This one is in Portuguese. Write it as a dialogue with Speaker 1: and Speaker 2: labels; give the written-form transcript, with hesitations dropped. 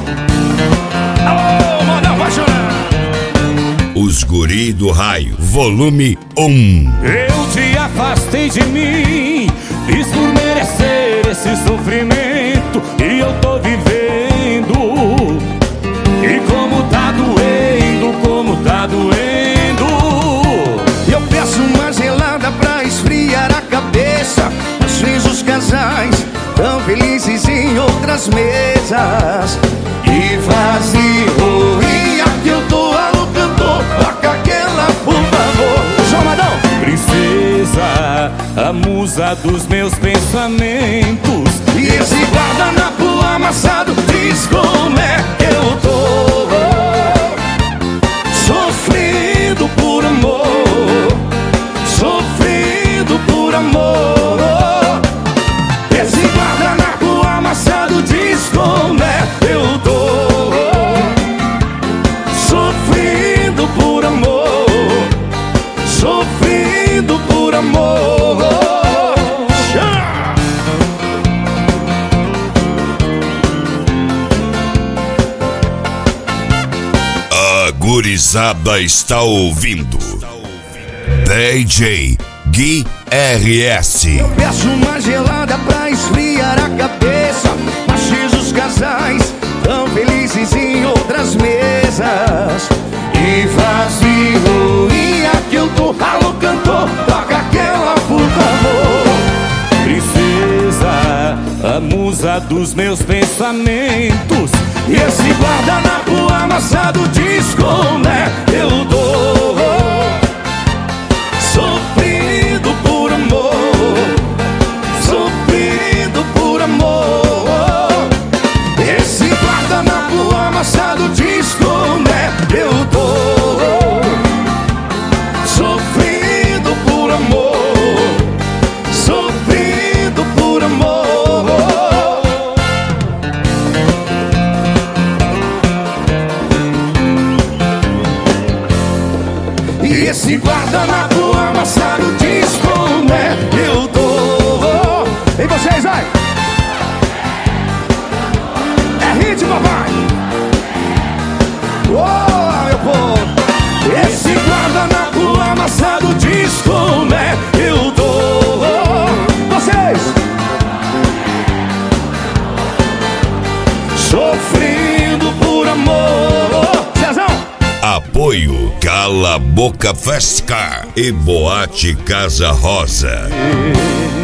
Speaker 1: Alô, Modão Apaixonado.
Speaker 2: Os Guri do Raio, volume 1.
Speaker 1: Eu te afastei de mim, fiz por merecer esse sofrimento, e eu tô vivendo. E como tá doendo, como tá doendo.
Speaker 3: Eu peço uma gelada pra esfriar a cabeça. Às vezes os casais tão felizes em outras mesas. E vazio, e aqui eu tô alô cantor. Toca aquela, por favor.
Speaker 1: João Madão. Princesa, a musa dos meus pensamentos.
Speaker 3: E esse guardanapo amassado diz como é que eu tô. Sofrendo por amor, sofrendo por amor. Esse guardanapo amassado diz como é que eu tô. Sofrendo por amor, sofrendo por amor.
Speaker 2: A gurizada está ouvindo DJ Gui RS.
Speaker 3: Eu peço uma gelada pra esfriar a cabeça. Mas os casais tão felizes em outras mesas. E vazio, e aqui eu tô. Alô cantor, toca aquela, por favor.
Speaker 1: Princesa, a musa dos meus pensamentos.
Speaker 3: E esse guardanapo amassado diz como é que eu tô. Sofrendo por amor, sofrendo por amor. Esse guardanapo amassado diz como é que eu tô. Sofrendo por amor, sofrendo por amor. E esse guardanapo amassado diz como é que eu tô. E vocês, vai! É hit, papai! Oh, meu povo! Esse guardanapo amassado diz como é que eu tô. Vocês! Sofrendo por amor. Cezão!
Speaker 2: Apoio Cala Boca Fest Car e Boate Casa Rosa.